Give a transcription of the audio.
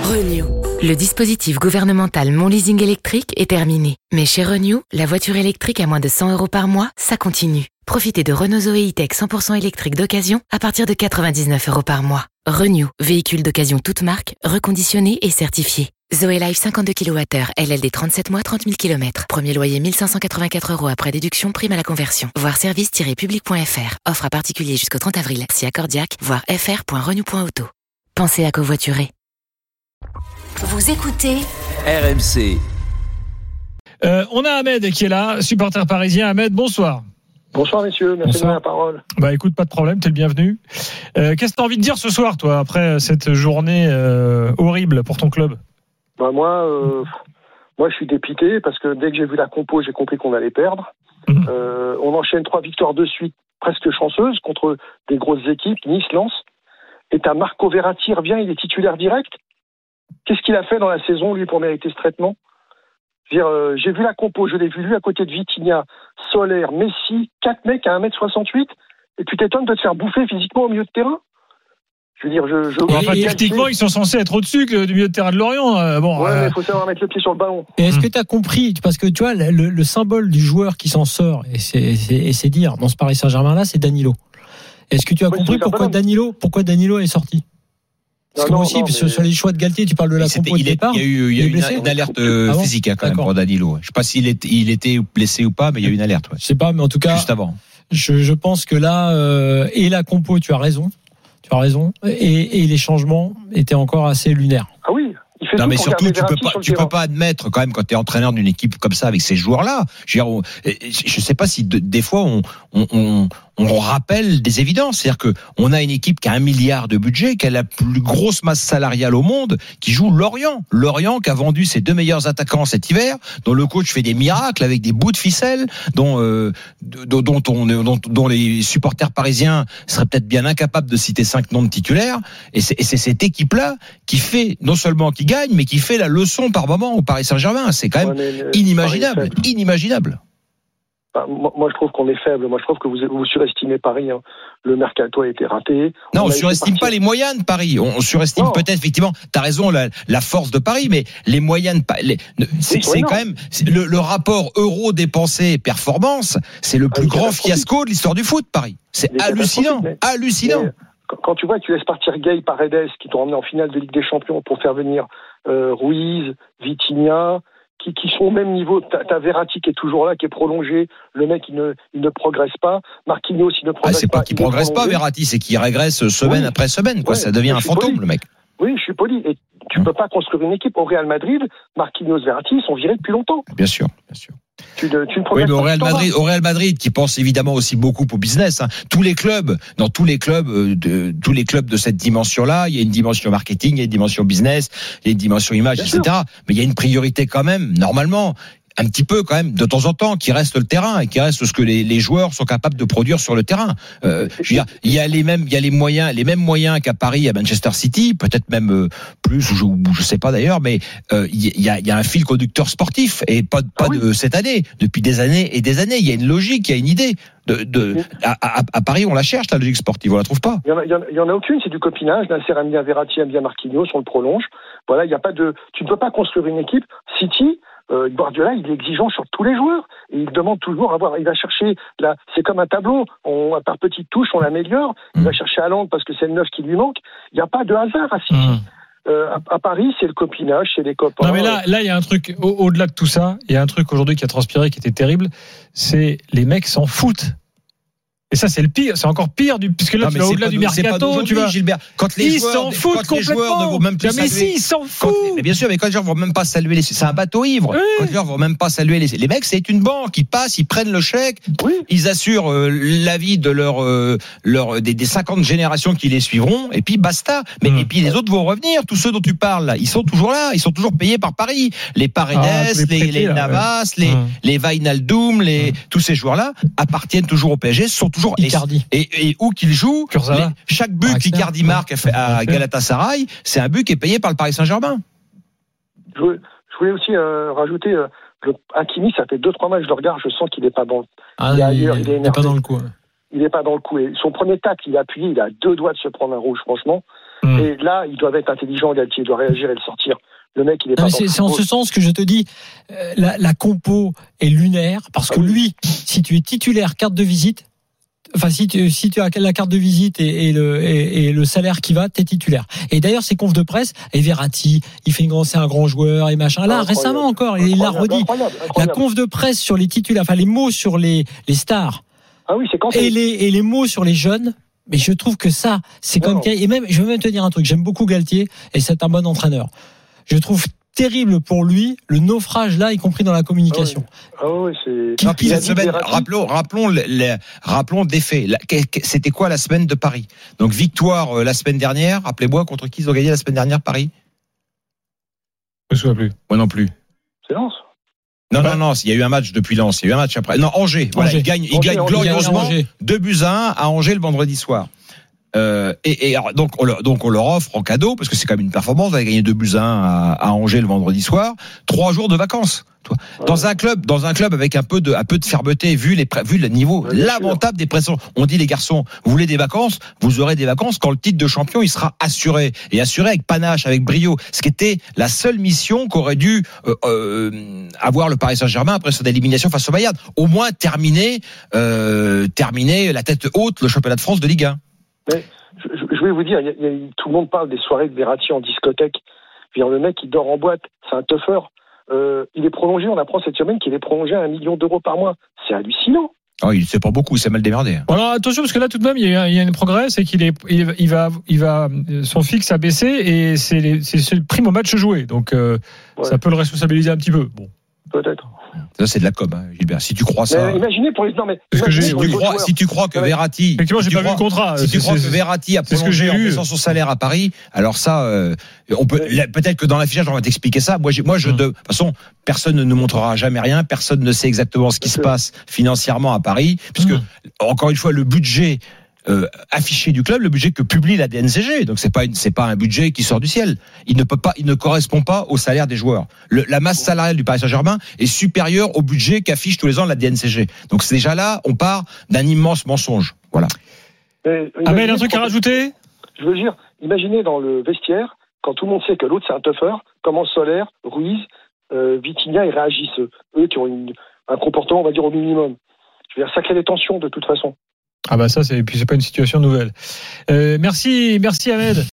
Renew. Le dispositif gouvernemental Mon Leasing électrique est terminé. Mais chez Renew, la voiture électrique à moins de 100 € par mois, ça continue. Profitez de Renault Zoé E-Tech 100% électrique d'occasion à partir de 99 € par mois. Renew, véhicule d'occasion toute marque, reconditionné et certifié. Zoé Life 52 kWh, LLD 37 mois, 30 000 km. Premier loyer 1584 € après déduction, prime à la conversion. Voir service-public.fr. Offre à particulier jusqu'au 30 avril. Si accordiaque, voir fr.renew.auto. Pensez à covoiturer. Vous écoutez RMC. On a Ahmed qui est là, supporter parisien. Ahmed, bonsoir. Bonsoir messieurs, merci de la parole. Bah écoute, pas de problème, t'es le bienvenu. Qu'est-ce que t'as envie de dire ce soir, toi, après cette journée horrible pour ton club ? Bah moi, je suis dépité parce que dès que j'ai vu la compo, j'ai compris qu'on allait perdre. On enchaîne 3 victoires de suite, presque chanceuses, contre des grosses équipes, Nice, Lens. Et t'as Marco Verratti revient, il est titulaire direct. Qu'est-ce qu'il a fait dans la saison, lui, pour mériter ce traitement ? J'ai vu la compo, je l'ai vu lui à côté de Vitinha, Soler, Messi, 4 mecs à 1m68, et tu t'étonnes de te faire bouffer physiquement au milieu de terrain ? Je veux dire, techniquement, ils sont censés être au-dessus du milieu de terrain de Lorient. Mais il faut savoir mettre le pied sur le ballon. Et est-ce que tu as compris, parce que tu vois, le symbole du joueur qui s'en sort, et c'est dire, dans ce Paris Saint-Germain-là, c'est Danilo. Est-ce que tu as compris pourquoi Danilo est sorti ? Parce que moi aussi, sur les choix de Galtier, tu parles de la compo de départ. Il y a eu une alerte physique quand même pour Danilo. Je sais pas s'il était blessé ou pas, mais il y a eu une alerte. Ouais. Je sais pas, mais en tout cas, juste avant. Je pense que là, et la compo, tu as raison, et les changements étaient encore assez lunaires. Ah oui. Non mais surtout tu peux pas admettre quand même quand tu es entraîneur d'une équipe comme ça avec ces joueurs-là. Je sais pas si des fois on rappelle des évidences, c'est-à-dire que on a une équipe qui a 1 milliard de budget, qui a la plus grosse masse salariale au monde, qui joue Lorient qui a vendu ses 2 meilleurs attaquants cet hiver, dont le coach fait des miracles avec des bouts de ficelle, dont les supporters parisiens seraient peut-être bien incapables de citer 5 noms de titulaires, et c'est cette équipe-là qui fait non seulement qui gagne, mais qui fait la leçon par moment au Paris Saint-Germain. C'est quand même inimaginable. Moi, je trouve qu'on est faible. Moi, je trouve que vous surestimez Paris. Hein. Le mercato a été raté. Non, on surestime pas les moyens de Paris. On surestime peut-être, effectivement, t'as raison, la force de Paris, mais les moyens c'est quand même le rapport euro dépensé performance, c'est le plus grand fiasco de l'histoire du foot, Paris. C'est hallucinant. Quand tu vois que tu laisses partir Gay, Paredes, qui t'ont emmené en finale de Ligue des Champions pour faire venir Ruiz, Vitinha, qui sont au même niveau. T'as Verratti qui est toujours là, qui est prolongé. Le mec, il ne progresse pas. Marquinhos, il ne progresse pas. C'est pas qu'il progresse pas, Verratti, c'est qu'il régresse semaine après semaine. Ça devient un fantôme, le mec. Oui, je suis poli. Et tu peux pas construire une équipe. Au Real Madrid, Marquinhos, Verratti, ils sont virés depuis longtemps. Bien sûr. Tu ne progresses pas. Au Real Madrid, qui pense évidemment aussi beaucoup au business. Hein. Tous les clubs de cette dimension-là, il y a une dimension marketing, il y a une dimension business, il y a une dimension image, etc. Mais il y a une priorité quand même, normalement, un petit peu quand même, de temps en temps, qui reste le terrain et qui reste ce que les joueurs sont capables de produire sur le terrain. Je veux dire, il y a les mêmes moyens qu'à Paris, à Manchester City, peut-être même plus, je sais pas d'ailleurs, mais il y a un fil conducteur sportif et pas de cette année, depuis des années et des années. Il y a une logique, il y a une idée. À Paris, on la cherche, la logique sportive, on la trouve pas. Il y en a aucune, c'est du copinage. Nasser aime bien Verratti, aime bien Marquinhos, on le prolonge. Voilà, il y a pas de. Tu ne peux pas construire une équipe. City. Guardiola, il est exigeant sur tous les joueurs. Et il demande toujours il va chercher c'est comme un tableau. Par petites touches, on l'améliore. Il va chercher Haaland parce que c'est le neuf qui lui manque. Il n'y a pas de hasard à City. À Paris, c'est le copinage, c'est les copains. Non, mais là, il y a un truc, au-delà de tout ça, il y a un truc aujourd'hui qui a transpiré, qui était terrible. C'est les mecs s'en foutent. Et ça, c'est le pire, c'est encore pire puisque là, tu vas au-delà du mercato, tu vas. Gilbert, ils s'en foutent complètement. Ne vont même plus saluer. Mais si, ils s'en foutent. Mais bien sûr, mais quand les gens vont même pas saluer c'est un bateau ivre. Oui. Quand les gens vont même pas saluer les mecs, c'est une banque. Ils passent, ils prennent le chèque, ils assurent la vie de des 50 générations qui les suivront, et puis basta. Mais et puis les autres vont revenir. Tous ceux dont tu parles, là, ils sont toujours là. Ils sont toujours payés par Paris. Les Paredes, les Navas, les Wijnaldum, tous ces joueurs-là appartiennent toujours au PSG, sont toujours Icardi. Et où qu'il joue, chaque but qu'Icardi marque à Galatasaray, c'est un but qui est payé par le Paris Saint-Germain. Je voulais aussi rajouter Hakimi, ça fait 2-3 matchs, je le regarde, je sens qu'il n'est pas dans il n'est pas dans le coup. Il n'est pas dans le coup. Et son premier tacle, il a appuyé, il a 2 doigts de se prendre un rouge, franchement. Et là, ils doivent être intelligents, Galtier doit réagir et le sortir. Le mec, il est pas. C'est en ce sens que je te dis, la compo est lunaire, parce que lui, si tu es titulaire, carte de visite, enfin si tu as la carte de visite et le salaire qui va, t'es titulaire. Et d'ailleurs, ces confs de presse, et Verratti, c'est un grand joueur et machin. Là, récemment encore, il l'a redit. Incroyable. La conf de presse sur les titulaires, enfin les mots sur les stars. Ah oui, c'est quand et les mots sur les jeunes. Mais je trouve que ça, c'est comme et même, je veux même te dire un truc. J'aime beaucoup Galtier et c'est un bon entraîneur. Je trouve terrible pour lui le naufrage là, y compris dans la communication. Ah oui, c'est. Cette semaine, rappelons des faits. C'était quoi la semaine de Paris? Donc victoire la semaine dernière. Rappelez-moi contre qui ils ont gagné la semaine dernière Paris? Je me souviens plus. Moi non plus. C'est Lens. Non, il y a eu un match depuis Lens. Il y a eu un match après. Non, Angers. Voilà, ils gagnent glorieusement 2-1 à Angers le vendredi soir. Donc on leur offre en cadeau, parce que c'est quand même une performance, d'aller gagner 2-1 à Angers le vendredi soir, 3 jours de vacances. Dans un club avec un peu de fermeté, vu le niveau lamentable des pressions. On dit, les garçons, vous voulez des vacances, vous aurez des vacances quand le titre de champion il sera assuré, et assuré avec panache, avec brio, ce qui était la seule mission qu'aurait dû avoir le Paris Saint-Germain après son élimination face au Bayern. Au moins terminer la tête haute le championnat de France de Ligue 1. Mais je vais vous dire, tout le monde parle des soirées de Verratti en discothèque. Le mec, il dort en boîte, c'est un tougher. Il est prolongé, on apprend cette semaine qu'il est prolongé à 1 million d'euros par mois. C'est hallucinant. Oh, c'est pas beaucoup, c'est mal démerdé. Alors attention, parce que là tout de même il y a une progrès, c'est il va son fixe a baissé et c'est le prime au match joué, donc ça peut le responsabiliser un petit peu. Bon, peut-être. Ça c'est de la com, hein, Gilbert. Si tu crois ça. Imaginez pour les. Non mais. Si tu crois que Verratti. Effectivement, j'ai pas vu le contrat. Si tu crois que Verratti a prolongé en baissant son salaire à Paris, alors ça, on peut. Peut-être que dans l'affichage on va t'expliquer ça. De toute façon, personne ne nous montrera jamais rien. Personne ne sait exactement ce qui se passe financièrement à Paris, puisque encore une fois le budget. Affiché du club, le budget que publie la DNCG. Donc c'est pas un budget qui sort du ciel. Il ne correspond pas au salaire des joueurs. La masse salariale du Paris Saint-Germain est supérieure au budget qu'affiche tous les ans la DNCG. Donc c'est déjà là, on part d'un immense mensonge. Voilà. Ahmed, un truc à rajouter? Je veux dire, imaginez dans le vestiaire, quand tout le monde sait que l'autre c'est un tougher, comment Soler, Ruiz, Vitinha, ils réagissent. Eux qui ont un comportement, on va dire, au minimum. Je veux dire, ça crée des tensions de toute façon. Ah bah ça, c'est pas une situation nouvelle. Merci Ahmed.